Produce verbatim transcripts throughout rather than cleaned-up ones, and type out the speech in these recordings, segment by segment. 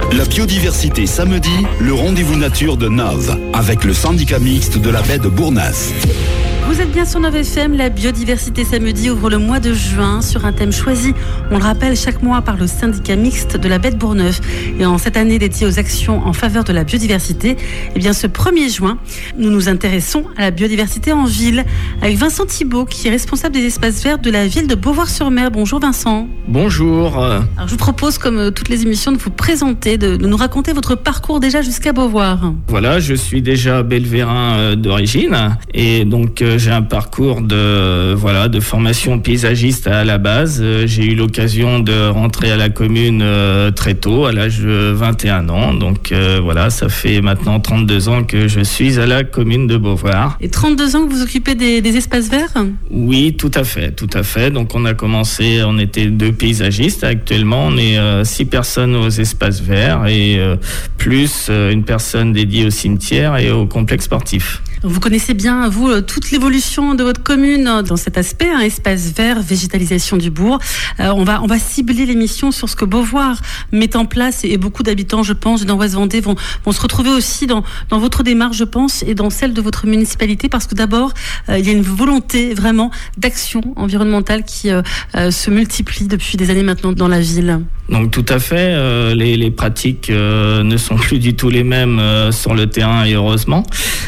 La biodiversité samedi, le rendez-vous nature de Nove, avec le syndicat mixte de la baie de Bournas. Vous êtes bien sur Nove F M, la biodiversité samedi ouvre le mois de juin sur un thème choisi, on le rappelle, chaque mois par le syndicat mixte de la baie de Bourneuf. Et en cette année dédiée aux actions en faveur de la biodiversité, eh bien ce premier juin, nous nous intéressons à la biodiversité en ville avec Vincent Thibault qui est responsable des espaces verts de la ville de Beauvoir-sur-Mer. Bonjour Vincent. Bonjour. Alors je vous propose, comme toutes les émissions, de vous présenter, de, de nous raconter votre parcours déjà jusqu'à Beauvoir. Voilà, je suis déjà belvérin d'origine et donc euh, j'ai un parcours de voilà de formation paysagiste à la base. J'ai eu l'occasion de rentrer à la commune euh, très tôt, à l'âge de vingt et un ans. Donc euh, voilà, ça fait maintenant trente-deux ans que je suis à la commune de Beauvoir. Et trente-deux ans que vous occupez des, des espaces verts ? Oui, tout à fait, tout à fait. Donc on a commencé, on était deux paysagistes. Actuellement, on est euh, six personnes aux espaces verts et euh, plus euh, une personne dédiée au cimetière et au complexe sportif. Vous connaissez bien, vous, toute l'évolution de votre commune dans cet aspect, hein, espace vert, végétalisation du bourg. Euh, on va, on va cibler l'émission sur ce que Beauvoir met en place et beaucoup d'habitants, je pense, dans Ouest-Vendée vont, vont se retrouver aussi dans, dans votre démarche, je pense, et dans celle de votre municipalité, parce que d'abord, euh, il y a une volonté vraiment d'action environnementale qui euh, euh, se multiplie depuis des années maintenant dans la ville. Donc tout à fait, euh, les, les pratiques euh, ne sont plus du tout les mêmes euh, sur le terrain et heureusement.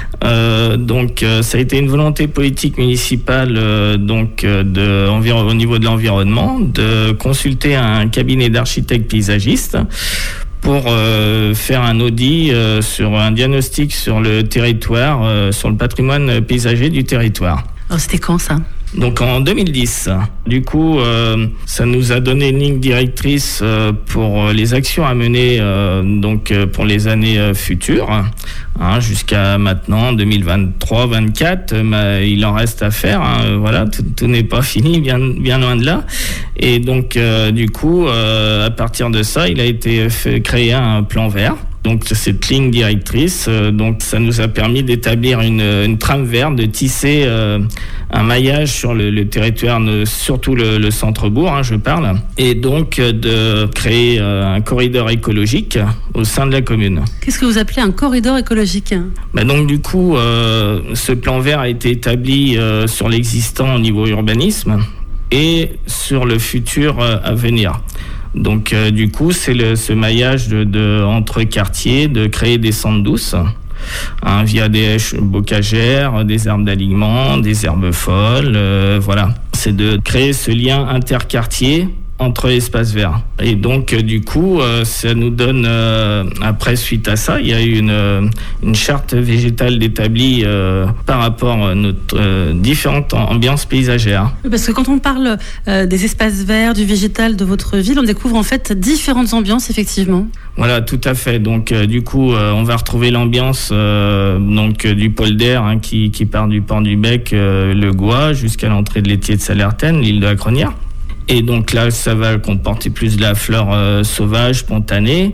Euh, donc euh, ça a été une volonté politique municipale euh, donc euh, de, environ, au niveau de l'environnement de consulter un cabinet d'architectes paysagistes pour euh, faire un audit euh, sur un diagnostic sur le territoire, euh, sur le patrimoine paysager du territoire. Alors c'était quand ça ? Donc en deux mille dix, du coup, euh, ça nous a donné une ligne directrice euh, pour les actions à mener euh, donc euh, pour les années euh, futures, hein, jusqu'à maintenant deux mille vingt-trois vingt-quatre. Euh, il en reste à faire, hein, voilà, tout, tout n'est pas fini, bien bien loin de là. Et donc euh, du coup, euh, à partir de ça, il a été fait, créé un plan vert. Donc cette ligne directrice, euh, donc ça nous a permis d'établir une, une trame verte, de tisser euh, un maillage sur le, le territoire, surtout le, le centre-bourg, hein, je parle, et donc euh, de créer euh, un corridor écologique au sein de la commune. Qu'est-ce que vous appelez un corridor écologique ? Bah donc du coup, euh, ce plan vert a été établi euh, sur l'existant au niveau urbanisme et sur le futur euh, à venir. Donc euh, du coup, c'est le, ce maillage de, de, entre quartiers, de créer des centres douces, hein, via des haies bocagères, des arbres d'alignement, des herbes folles, euh, voilà. C'est de créer ce lien interquartier entre espaces verts. Et donc, euh, du coup, euh, ça nous donne, euh, après, suite à ça, il y a eu une, euh, une charte végétale établie euh, par rapport à notre euh, différentes ambiances paysagères. Parce que quand on parle euh, des espaces verts, du végétal de votre ville, on découvre en fait différentes ambiances, effectivement. Voilà, tout à fait. Donc, euh, du coup, euh, on va retrouver l'ambiance euh, donc euh, du polder, hein, qui, qui part du port du Bec, euh, le Gois, jusqu'à l'entrée de l'Étier de Salertaine, l'île de la Cronière. Et donc là, ça va comporter plus de la flore euh, sauvage, spontanée.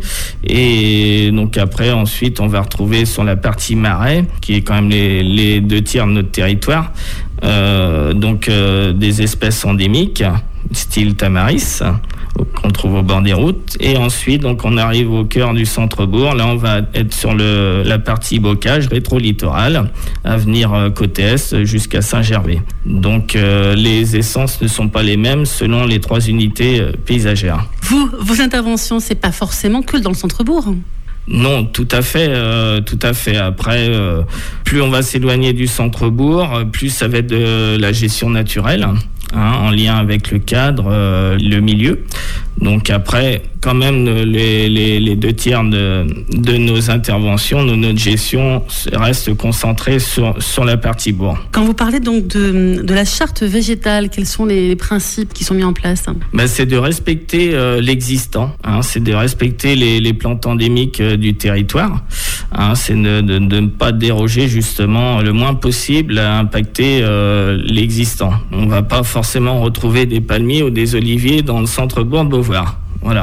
Et donc après, ensuite, on va retrouver sur la partie marais, qui est quand même les, les deux tiers de notre territoire, euh, donc euh, des espèces endémiques, style tamaris, qu'on trouve au bord des routes. Et ensuite, donc, on arrive au cœur du centre-bourg. Là, on va être sur le, la partie bocage rétro-littorale, à venir euh, côté est jusqu'à Saint-Gervais. Donc, euh, les essences ne sont pas les mêmes selon les trois unités euh, paysagères. Vous, vos interventions, c'est pas forcément que dans le centre-bourg ? Non, tout à fait, euh, tout à fait. Après, euh, plus on va s'éloigner du centre-bourg, plus ça va être de la gestion naturelle, hein, en lien avec le cadre, euh, le milieu. Donc après, quand même, les, les, les deux tiers de, de nos interventions, de notre gestion, restent concentrés sur, sur la partie bourg. Quand vous parlez donc de, de la charte végétale, quels sont les, les principes qui sont mis en place ? Ben, c'est de respecter euh, l'existant, hein, c'est de respecter les, les plantes endémiques euh, du territoire, hein, c'est de, de, de ne pas déroger justement le moins possible à impacter euh, l'existant. On ne va pas forcément retrouver des palmiers ou des oliviers dans le centre-bourg de Beauvoir. Voilà.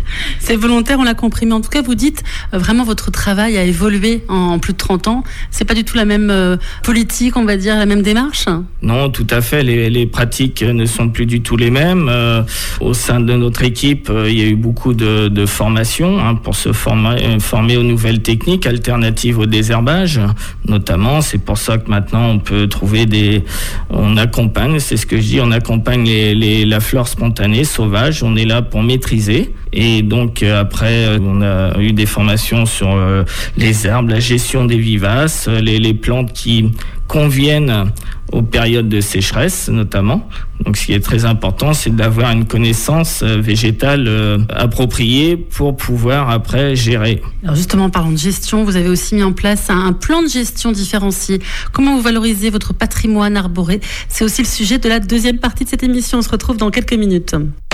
C'est volontaire, on l'a compris. Mais en tout cas, vous dites euh, vraiment votre travail a évolué en, en plus de trente ans. C'est pas du tout la même euh, politique, on va dire, la même démarche. Non, tout à fait. Les, les pratiques ne sont plus du tout les mêmes. Euh, au sein de notre équipe, euh, il y a eu beaucoup de, de formations hein, pour se former, euh, former aux nouvelles techniques alternatives au désherbage, notamment. C'est pour ça que maintenant on peut trouver des, on accompagne, c'est ce que je dis, on accompagne les, les, la flore spontanée sauvage. On est là pour maîtriser. Et donc euh, après, euh, on a eu des formations sur euh, les herbes, la gestion des vivaces, euh, les, les plantes qui conviennent aux périodes de sécheresse notamment. Donc ce qui est très important, c'est d'avoir une connaissance euh, végétale euh, appropriée pour pouvoir après gérer. Alors justement, en parlant de gestion, vous avez aussi mis en place un, un plan de gestion différencié. Comment vous valorisez votre patrimoine arboré ? C'est aussi le sujet de la deuxième partie de cette émission. On se retrouve dans quelques minutes.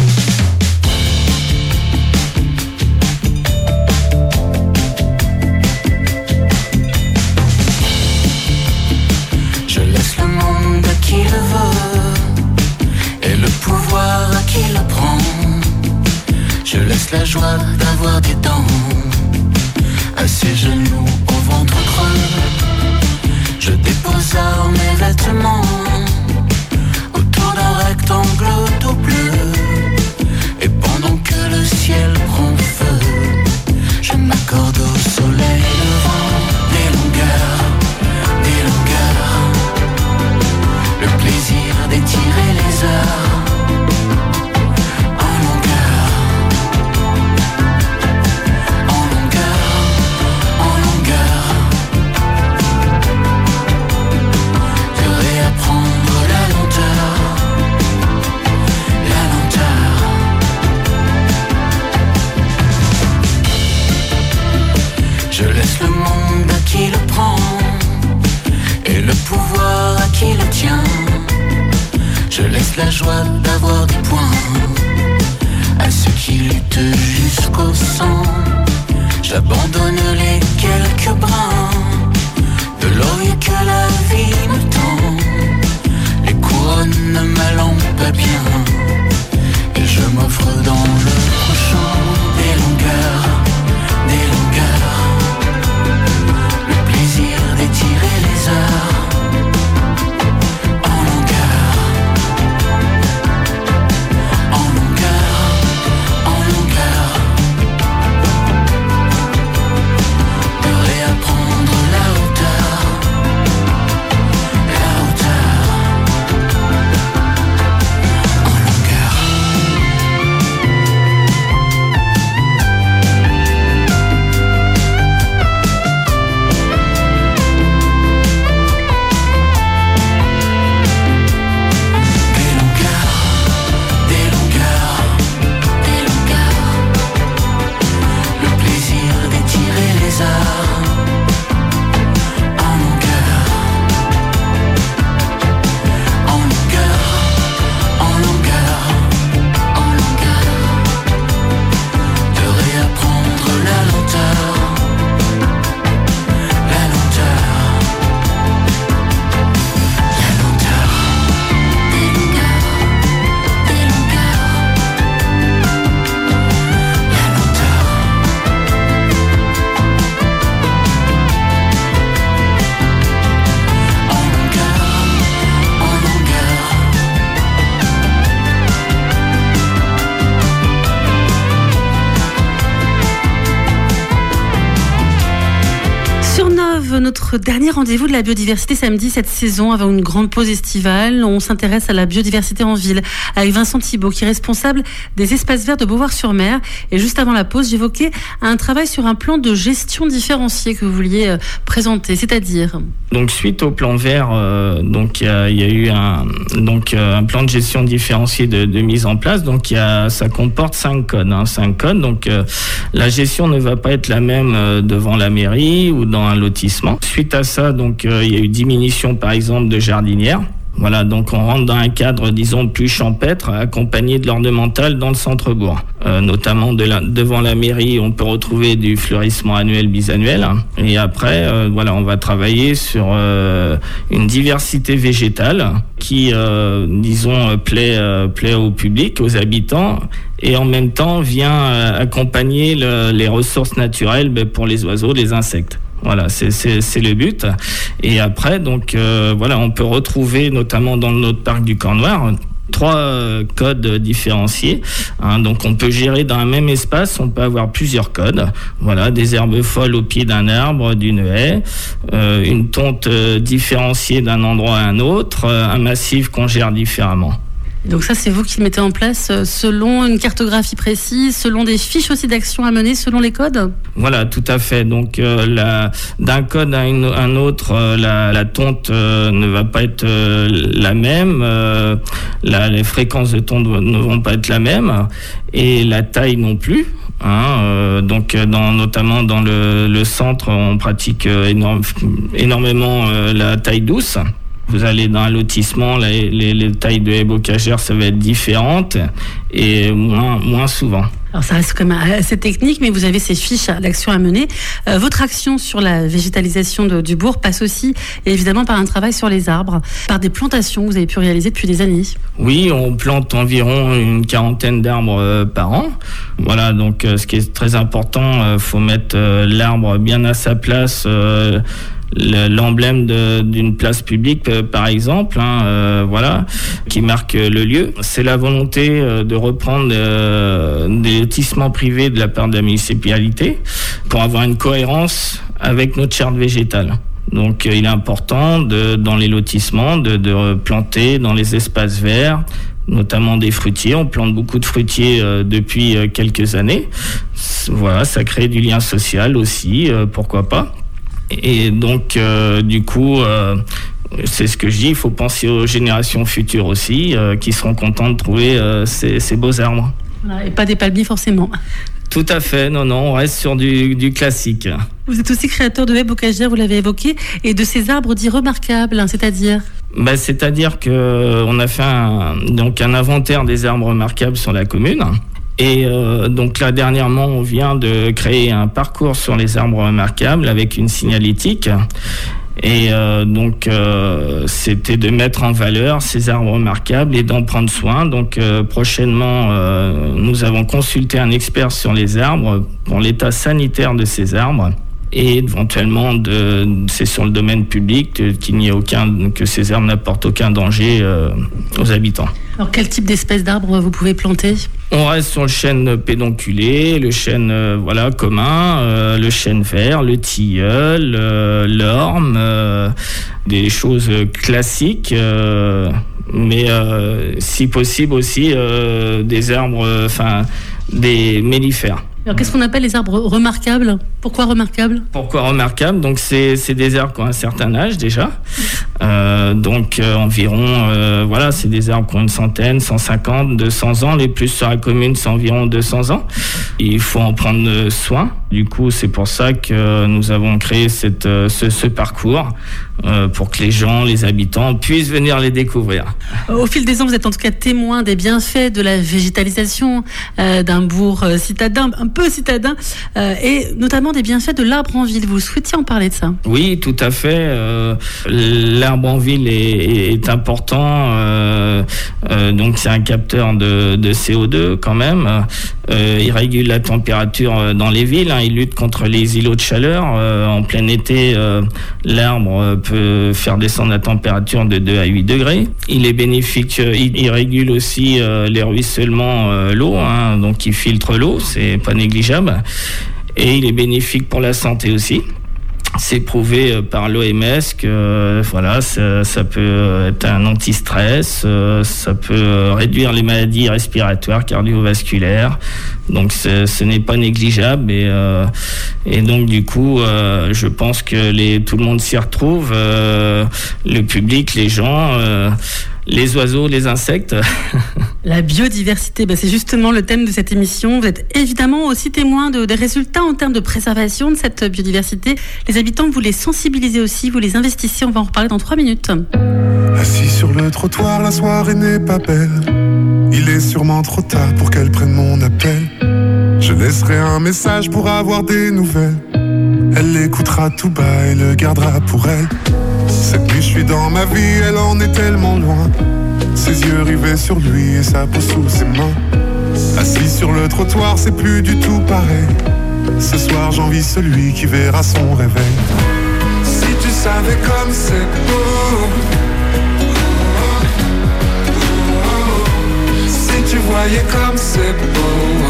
Je laisse la joie d'avoir des dents à ses genoux au ventre creux. Je dépose alors mes vêtements autour d'un rectangle tout bleu. Et pendant que le ciel prend feu, je m'accorde au soleil levant. Des longueurs, des longueurs, le plaisir d'étirer les heures. Je laisse le monde à qui le prend et le pouvoir à qui le tient. Je laisse la joie d'avoir des points à ceux qui luttent jusqu'au sang. J'abandonne les quelques brins de laurier que la vie me tend. Les couronnes ne m'allant pas bien et je m'offre dans le prochain des longueurs, des longueurs. D'étirer les heures en longueur, en longueur, en longueur. De réapprendre la hauteur, la hauteur, en longueur. Notre dernier rendez-vous de la biodiversité samedi cette saison avant une grande pause estivale. On s'intéresse à la biodiversité en ville avec Vincent Thibault qui est responsable des espaces verts de Beauvoir-sur-Mer. Et juste avant la pause, j'évoquais un travail sur un plan de gestion différencié que vous vouliez euh, présenter, c'est-à-dire donc suite au plan vert, euh, donc il y a, y a eu un donc euh, un plan de gestion différencié de, de mise en place. Donc il y a ça comporte cinq codes, hein, cinq codes. Donc euh, la gestion ne va pas être la même euh, devant la mairie ou dans un lotissement. Suite à ça, donc euh, il y a eu diminution par exemple de jardinières. Voilà, donc on rentre dans un cadre, disons, plus champêtre, accompagné de l'ornemental dans le centre-bourg. Euh, notamment de la, devant la mairie, on peut retrouver du fleurissement annuel, bisannuel. Et après, euh, voilà, on va travailler sur euh, une diversité végétale qui, euh, disons, plaît, euh, plaît au public, aux habitants, et en même temps vient euh, accompagner le, les ressources naturelles ben, pour les oiseaux, les insectes. Voilà, c'est, c'est, c'est le but. Et après, donc, euh, voilà, on peut retrouver, notamment dans notre parc du Cornouaire, trois euh, codes différenciés. Hein, donc, on peut gérer dans un même espace, on peut avoir plusieurs codes. Voilà, des herbes folles au pied d'un arbre, d'une haie, euh, une tonte euh, différenciée d'un endroit à un autre, euh, un massif qu'on gère différemment. Donc ça, c'est vous qui le mettez en place selon une cartographie précise, selon des fiches aussi d'action à mener, selon les codes ? Voilà, tout à fait. Donc euh, la, d'un code à une, un autre, euh, la, la tonte euh, ne va pas être euh, la même, euh, la, les fréquences de tonte ne vont pas être la même, et la taille non plus. Hein, euh, donc dans, notamment dans le, le centre, on pratique euh, énorme, énormément euh, la taille douce. Vous allez dans un lotissement, les, les, les tailles de haies bocagères, ça va être différentes et moins, moins souvent. Alors ça reste quand même assez technique, mais vous avez ces fiches d'action à mener. Euh, votre action sur la végétalisation de, du bourg passe aussi évidemment par un travail sur les arbres, par des plantations que vous avez pu réaliser depuis des années. Oui, on plante environ une quarantaine d'arbres euh, par an. Voilà, donc euh, ce qui est très important, euh, faut mettre euh, l'arbre bien à sa place. Euh, l'emblème de, d'une place publique euh, par exemple, hein, euh, voilà, qui marque le lieu. C'est la volonté euh, de reprendre euh, des lotissements privés de la part de la municipalité pour avoir une cohérence avec notre charte végétale. Donc euh, il est important de, dans les lotissements de, de planter dans les espaces verts, notamment des fruitiers. On plante beaucoup de fruitiers euh, depuis euh, quelques années. Voilà, ça crée du lien social aussi, euh, pourquoi pas. Et donc, euh, du coup, euh, c'est ce que je dis, il faut penser aux générations futures aussi, euh, qui seront contentes de trouver euh, ces, ces beaux arbres. Voilà, et pas des palmiers forcément. Tout à fait, non, non, on reste sur du, du classique. Vous êtes aussi créateur de haies bocagères, vous l'avez évoqué, et de ces arbres dits remarquables, hein, c'est-à-dire bah, C'est-à-dire qu'on a fait un, donc un inventaire des arbres remarquables sur la commune. Et euh, donc là, dernièrement, on vient de créer un parcours sur les arbres remarquables avec une signalétique. Et euh, donc, euh, c'était de mettre en valeur ces arbres remarquables et d'en prendre soin. Donc, euh, prochainement, euh, nous avons consulté un expert sur les arbres pour l'état sanitaire de ces arbres. Et éventuellement, de, c'est sur le domaine public de, qu'il n'y ait aucun, que ces arbres n'apportent aucun danger euh, aux habitants. Alors, quel type d'espèces d'arbres vous pouvez planter ? On reste sur le chêne pédonculé, le chêne euh, voilà, commun, euh, le chêne vert, le tilleul, euh, l'orme, euh, des choses classiques, euh, mais euh, si possible aussi euh, des arbres, enfin euh, des mellifères. Alors, qu'est-ce qu'on appelle les arbres remarquables ? Pourquoi remarquables ? Pourquoi remarquables ? Donc, c'est, c'est des arbres qui ont un certain âge déjà. Euh, donc, euh, environ, euh, voilà, c'est des arbres qui ont une centaine, cent cinquante, deux cents ans. Les plus sur la commune, c'est environ deux cents ans. Et il faut en prendre soin. Du coup, c'est pour ça que nous avons créé cette, ce, ce parcours euh, pour que les gens, les habitants puissent venir les découvrir. Au fil des ans, vous êtes en tout cas témoin des bienfaits de la végétalisation euh, d'un bourg euh, citadin, un peu citadin, euh, et notamment des bienfaits de l'arbre en ville. Vous souhaitiez en parler de ça ? Oui, tout à fait. Euh, l'arbre en ville est, est important. Euh, euh, donc, c'est un capteur de, de C O deux quand même. Euh, il régule la température dans les villes. Hein, il lutte contre les îlots de chaleur. Euh, en plein été, euh, l'arbre peut faire descendre la température de deux à huit degrés. Il est bénéfique. Il, il régule aussi euh, les ruissellements, euh, l'eau. Hein, donc, il filtre l'eau. C'est pas négligeable. Et il est bénéfique pour la santé aussi. C'est prouvé par l'O M S que euh, voilà, ça, ça peut être un anti-stress, euh, ça peut réduire les maladies respiratoires, cardiovasculaires. Donc ce n'est pas négligeable et, euh, et donc du coup, euh, je pense que les, tout le monde s'y retrouve, euh, le public, les gens. Euh, les oiseaux, les insectes. La biodiversité, bah c'est justement le thème de cette émission. Vous êtes évidemment aussi témoin de, des résultats en termes de préservation de cette biodiversité. Les habitants, vous les sensibilisez aussi, vous les investissez. On va en reparler dans trois minutes. Assis sur le trottoir, la soirée n'est pas belle. Il est sûrement trop tard pour qu'elle prenne mon appel. Je laisserai un message pour avoir des nouvelles. Elle l'écoutera tout bas et le gardera pour elle. Cette nuit je suis dans ma vie, elle en est tellement loin. Ses yeux rivés sur lui et sa peau sous ses mains. Assis sur le trottoir, c'est plus du tout pareil. Ce soir j'envie celui qui verra son réveil. Si tu savais comme c'est beau, si tu voyais comme c'est beau.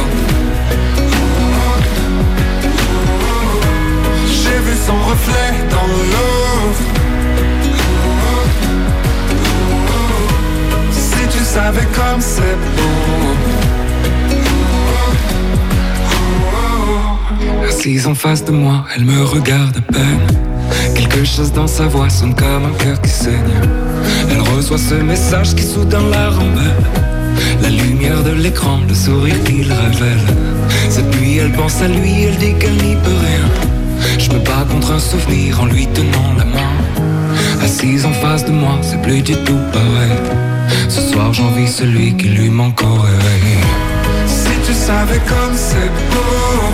J'ai vu son reflet dans l'eau. Si tu savais comme c'est beau. Assise en face de moi, elle me regarde à peine. Quelque chose dans sa voix sonne comme un cœur qui saigne. Elle reçoit ce message qui soudain la rembelle. La lumière de l'écran, le sourire qu'il révèle. Cette nuit elle pense à lui, elle dit qu'elle n'y peut rien. Je me bats contre un souvenir en lui tenant la main. Assise en face de moi, c'est plus du tout pareil. Ce soir j'envie celui qui lui manque au réveil. Si tu savais comme c'est beau.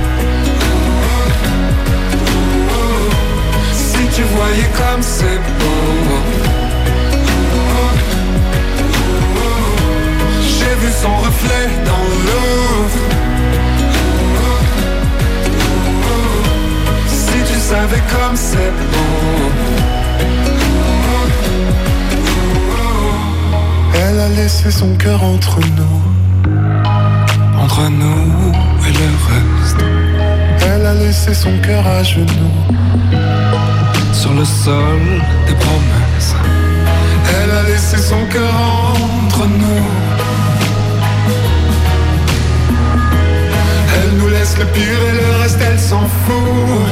Si tu voyais comme c'est beau. J'ai vu son reflet dans l'eau. Si tu savais comme c'est beau. Elle a laissé son cœur entre nous, entre nous et le reste. Elle a laissé son cœur à genoux, sur le sol des promesses. Elle a laissé son cœur entre nous. Elle nous laisse le pire et le reste elle s'en fout.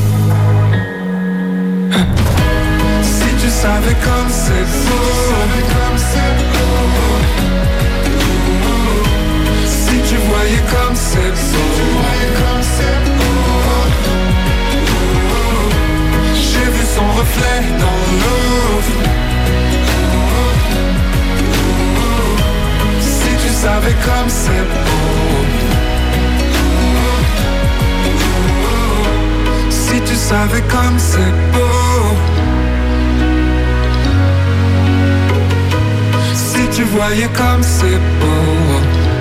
Si tu savais comme c'est beau. Si tu voyais comme c'est beau. J'ai vu son reflet dans l'eau. Si tu savais comme c'est beau. Si tu savais comme c'est beau. Si tu voyais comme c'est beau.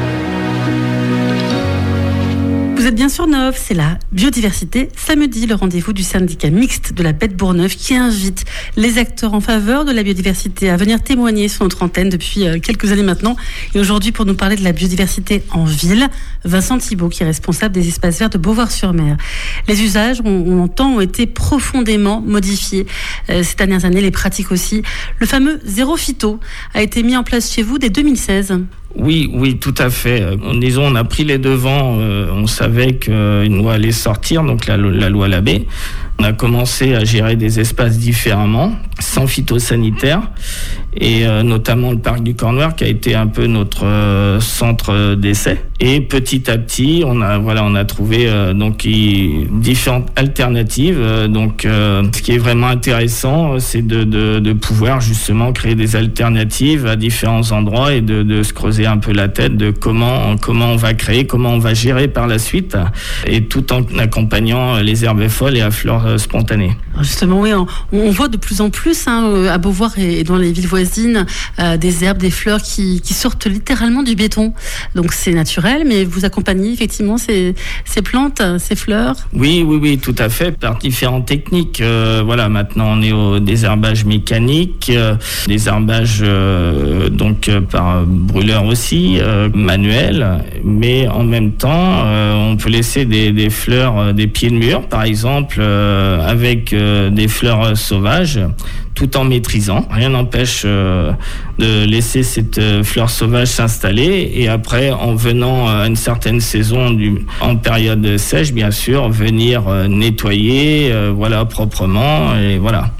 Vous êtes bien sûr Nov, c'est la biodiversité. Samedi, le rendez-vous du syndicat mixte de la Baie de Bourgneuf qui invite les acteurs en faveur de la biodiversité à venir témoigner sur notre antenne depuis quelques années maintenant. Et aujourd'hui, pour nous parler de la biodiversité en ville, Vincent Thibault, qui est responsable des espaces verts de Beauvoir-sur-Mer. Les usages, on, on entend, ont été profondément modifiés euh, ces dernières années, les pratiques aussi. Le fameux zéro phyto a été mis en place chez vous dès deux mille seize. Oui, oui, tout à fait. Disons, on a pris les devants. Euh, on savait qu'une loi allait sortir, donc la, la loi Labbé. On a commencé à gérer des espaces différemment, sans phytosanitaire, et euh, notamment le parc du Cornouaire qui a été un peu notre euh, centre d'essai. Et petit à petit, on a voilà, on a trouvé euh, donc y, différentes alternatives. Euh, donc, euh, ce qui est vraiment intéressant, c'est de, de, de pouvoir justement créer des alternatives à différents endroits et de, de se creuser un peu la tête de comment comment on va créer, comment on va gérer par la suite, et tout en accompagnant les herbes folles et la flore spontanée. Alors justement, oui, on, on voit de plus en plus hein, à Beauvoir et dans les villes voisines euh, des herbes, des fleurs qui, qui sortent littéralement du béton. Donc c'est naturel, mais vous accompagnez effectivement ces, ces plantes, ces fleurs. Oui, oui, oui, tout à fait, par différentes techniques. Euh, voilà, maintenant on est au désherbage mécanique, euh, désherbage euh, donc euh, par brûleur aussi, euh, manuel, mais en même temps, euh, on peut laisser des, des fleurs, euh, des pieds de mur, par exemple, euh, avec euh, des fleurs sauvages, tout en maîtrisant. Rien n'empêche euh, de laisser cette euh, fleur sauvage s'installer, et après, en venant à une certaine saison, du, en période sèche, bien sûr, venir euh, nettoyer, euh, voilà, proprement, et voilà.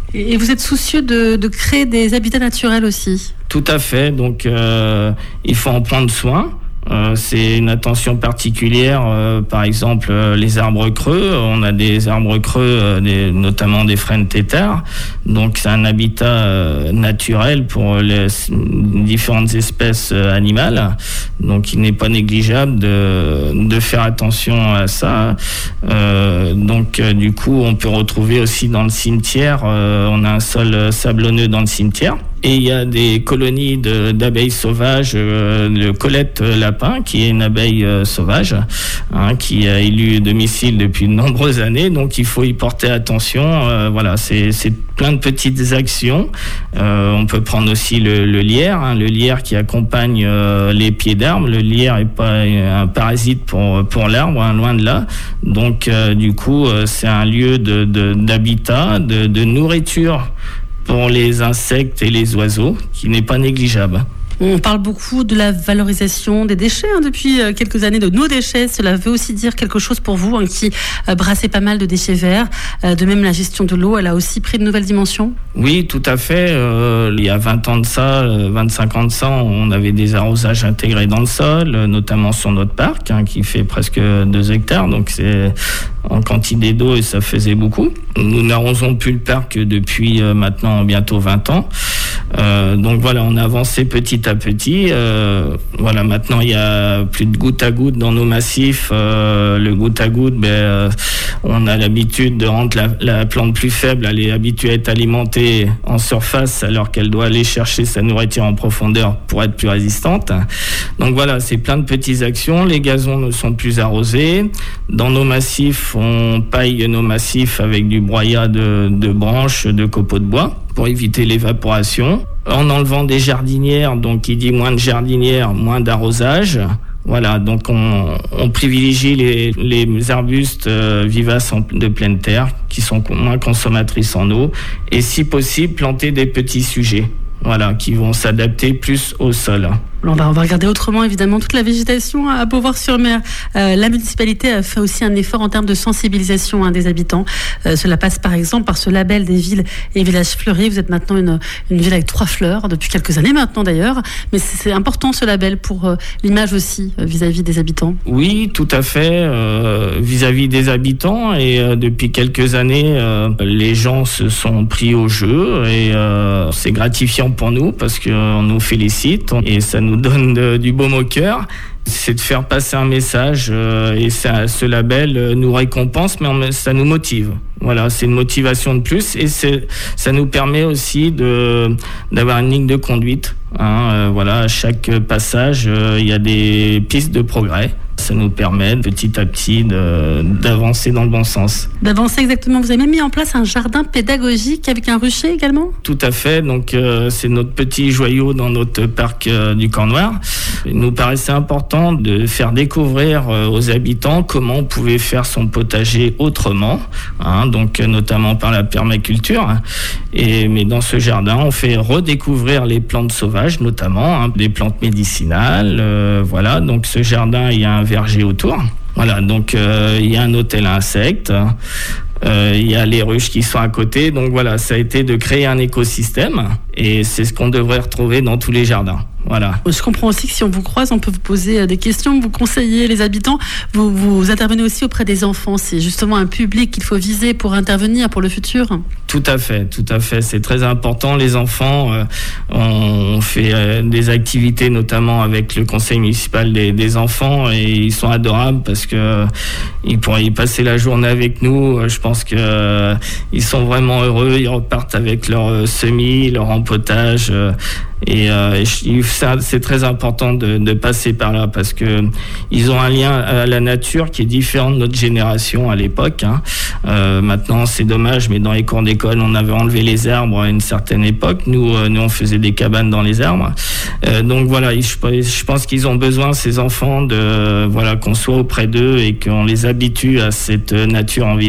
Et vous êtes soucieux de, de créer des habitats naturels aussi? Tout à fait, donc euh, il faut en prendre soin. Euh, c'est une attention particulière, euh, par exemple euh, les arbres creux. On a des arbres creux, euh, des, notamment des frênes têtards. Donc c'est un habitat euh, naturel pour les différentes espèces euh, animales. Donc il n'est pas négligeable de, de faire attention à ça. Euh, donc euh, du coup on peut retrouver aussi dans le cimetière, euh, on a un sol sablonneux dans le cimetière. Et il y a des colonies de, d'abeilles sauvages, euh, le Colette lapin, qui est une abeille euh, sauvage, hein, qui a élu domicile depuis de nombreuses années. Donc il faut y porter attention. Euh, voilà, c'est, c'est plein de petites actions. Euh, on peut prendre aussi le, le lierre, hein, le lierre qui accompagne euh, les pieds d'arbre. Le lierre est pas un parasite pour pour l'arbre, hein, loin de là. Donc euh, du coup, euh, c'est un lieu de, de d'habitat, de, de nourriture pour les insectes et les oiseaux, qui n'est pas négligeable. On parle beaucoup de la valorisation des déchets hein, depuis quelques années, de nos déchets. Cela veut aussi dire quelque chose pour vous, hein, qui euh, brassez pas mal de déchets verts. Euh, de même, la gestion de l'eau, elle a aussi pris de nouvelles dimensions. Oui, tout à fait. Euh, il y a vingt ans de ça, vingt-cinq ans de ça, on avait des arrosages intégrés dans le sol, notamment sur notre parc, hein, qui fait presque deux hectares. Donc c'est en quantité d'eau et ça faisait beaucoup. Nous n'arrosons plus le parc depuis euh, maintenant bientôt vingt ans. Euh, donc voilà, on a avancé petit à petit. Euh, voilà, maintenant il y a plus de goutte à goutte dans nos massifs. Euh, le goutte à goutte, ben, euh, on a l'habitude de rendre la, la plante plus faible. Elle est habituée à être alimentée en surface alors qu'elle doit aller chercher sa nourriture en profondeur pour être plus résistante. Donc voilà, c'est plein de petites actions. Les gazons ne sont plus arrosés. Dans nos massifs, on paille nos massifs avec du broyat de, de branches, de copeaux de bois, pour éviter l'évaporation. En enlevant des jardinières, donc qui dit moins de jardinières, moins d'arrosage. Voilà, donc on, on privilégie les, les arbustes euh, vivaces en, de pleine terre, qui sont moins consommatrices en eau, et si possible, planter des petits sujets, voilà, qui vont s'adapter plus au sol. On va, on va regarder autrement, évidemment, toute la végétation à Beauvoir-sur-Mer. Euh, la municipalité a fait aussi un effort en termes de sensibilisation hein, des habitants. Euh, cela passe par exemple par ce label des villes et villages fleuris. Vous êtes maintenant une, une ville avec trois fleurs, depuis quelques années maintenant d'ailleurs. Mais c'est, c'est important ce label pour euh, l'image aussi euh, vis-à-vis des habitants. Oui, tout à fait, euh, vis-à-vis des habitants. Et euh, depuis quelques années, euh, les gens se sont pris au jeu. Et euh, c'est gratifiant pour nous parce qu'on nous félicite et ça nous donne de, du baume au cœur. C'est de faire passer un message euh, et ça, ce label euh, nous récompense, mais on, ça nous motive. Voilà, c'est une motivation de plus et c'est, ça nous permet aussi de, d'avoir une ligne de conduite. Hein, euh, voilà, à chaque passage, euh, il y a des pistes de progrès. Ça nous permet petit à petit de, d'avancer dans le bon sens. D'avancer exactement. Vous avez même mis en place un jardin pédagogique avec un rucher également ? Tout à fait. Donc euh, c'est notre petit joyau dans notre parc euh, du Cornouaire. Il nous paraissait important de faire découvrir euh, aux habitants comment on pouvait faire son potager autrement, hein, donc euh, notamment par la permaculture. Et mais dans ce jardin, on fait redécouvrir les plantes sauvages, notamment hein, des plantes médicinales. Euh, voilà. Donc ce jardin, il y a un verger autour. Voilà, donc euh, il y a un hôtel à insectes, euh, il y a les ruches qui sont à côté. Donc voilà, ça a été de créer un écosystème et c'est ce qu'on devrait retrouver dans tous les jardins. Voilà. Je comprends aussi que si on vous croise, on peut vous poser des questions, vous conseiller les habitants. Vous, vous intervenez aussi auprès des enfants. C'est justement un public qu'il faut viser pour intervenir pour le futur. Tout à fait, tout à fait. C'est très important. Les enfants, euh, on fait euh, des activités notamment avec le conseil municipal des, des enfants et ils sont adorables parce que euh, ils pourraient y passer la journée avec nous. Je pense que euh, ils sont vraiment heureux. Ils repartent avec leur euh, semis, leur empotage. Euh, Et euh, ça, c'est très important de, de passer par là parce que ils ont un lien à la nature qui est différent de notre génération à l'époque. Hein. Euh, maintenant, c'est dommage, mais dans les cours d'école, on avait enlevé les arbres à une certaine époque. Nous, euh, nous, on faisait des cabanes dans les arbres. Euh, donc voilà, je, je pense qu'ils ont besoin, ces enfants, de voilà qu'on soit auprès d'eux et qu'on les habitue à cette nature en ville.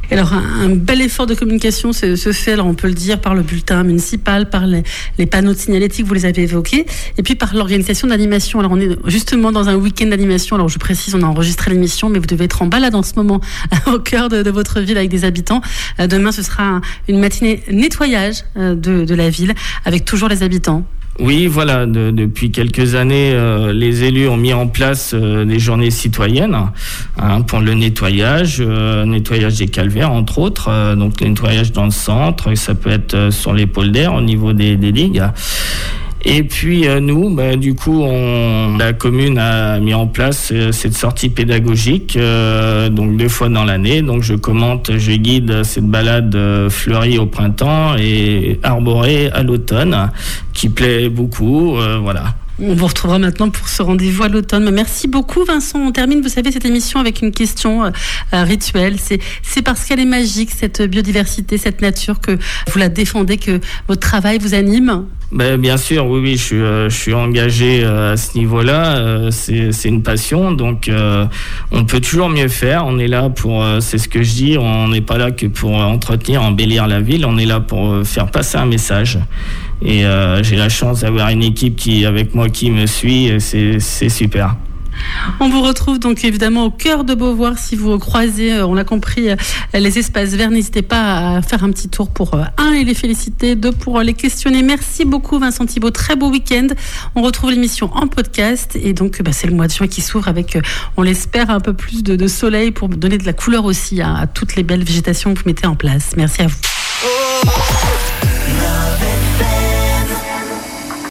Alors un, un bel effort de communication se, se fait, alors on peut le dire, par le bulletin municipal, par les, les panneaux de signalétique, vous les avez évoqués, et puis par l'organisation d'animation. Alors on est justement dans un week-end d'animation, alors je précise, on a enregistré l'émission, mais vous devez être en balade en ce moment au cœur de, de votre ville avec des habitants. Euh, demain ce sera un, une matinée nettoyage euh, de, de la ville avec toujours les habitants. Oui, voilà, de, depuis quelques années, euh, les élus ont mis en place euh, des journées citoyennes hein, pour le nettoyage, euh, nettoyage des calvaires entre autres, euh, donc le nettoyage dans le centre, ça peut être euh, sur les polders au niveau des, des ligues. Et puis euh, nous, bah, du coup, on, la commune a mis en place euh, cette sortie pédagogique, euh, donc deux fois dans l'année. Donc je commente, je guide cette balade euh, fleurie au printemps et arborée à l'automne, qui plaît beaucoup, euh, voilà. On vous retrouvera maintenant pour ce rendez-vous à l'automne. Merci beaucoup Vincent. On termine, vous savez, cette émission avec une question euh, rituelle. C'est, c'est parce qu'elle est magique, cette biodiversité, cette nature, que vous la défendez, que votre travail vous anime? Ben, bien sûr, oui, oui, je suis, euh, je suis engagé euh, à ce niveau-là. Euh, c'est, c'est une passion, donc euh, on peut toujours mieux faire. On est là pour, euh, c'est ce que je dis, on n'est pas là que pour entretenir, embellir la ville. On est là pour euh, faire passer un message. Et euh, j'ai la chance d'avoir une équipe qui, avec moi, qui me suit. C'est, c'est super. On vous retrouve donc évidemment au cœur de Beauvoir. Si vous croisez, on l'a compris, les espaces verts, n'hésitez pas à faire un petit tour pour, un, et les féliciter, deux, pour les questionner. Merci beaucoup Vincent Thibault, très beau week-end. On retrouve l'émission en podcast et donc bah, c'est le mois de juin qui s'ouvre avec, on l'espère, un peu plus de, de soleil pour donner de la couleur aussi à, à toutes les belles végétations que vous mettez en place. Merci à vous.